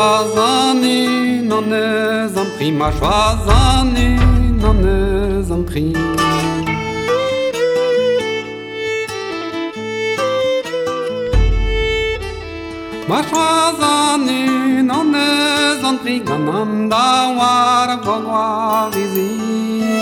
choisani, non ne en prie, ma choisani, non ne en prie. Ma choisani, non ne en prie, ganam da war gogwa vizi.